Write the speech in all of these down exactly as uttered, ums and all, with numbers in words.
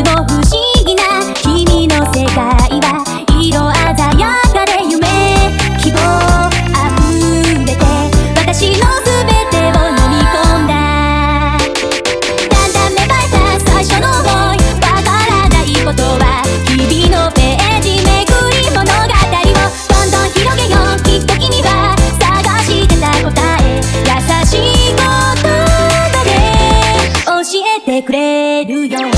の不思議な君の世界は色鮮やかで夢希望あふれて私の全てを飲み込んだ。だんだん芽生えた最初の想い、わからないことは日々のページめくり物語をどんどん広げよう。きっと君は探してた答え、優しい言葉で教えてくれるよ。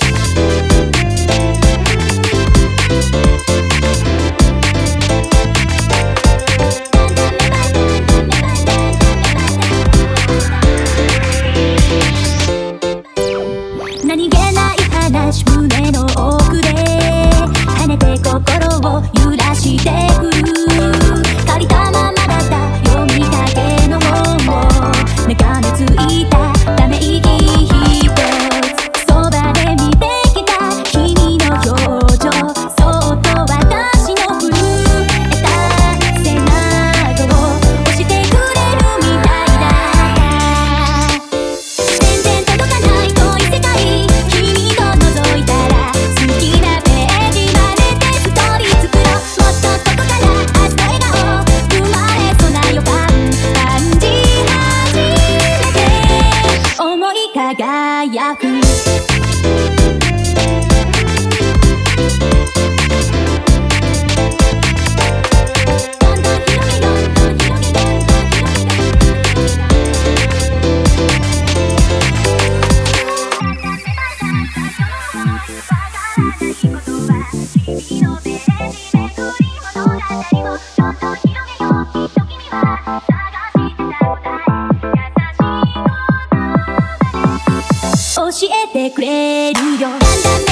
何気ない話、胸の奥で跳ねて心を揺らしてくる。借りたままだった読みかけの本を眺めついたため息一つ、そばで見てきた君の表情、そっと私の震えた背中を押してくれるみたいだった。全然届かない遠い世界、君と覗いたら好きなページ真似てストーリー作ろう。もっとここから明日の笑顔生まれそうな予感感じ始めて思い輝く。どんどん広げよう、どんどん広げよう、教えてくれるよ。だんだん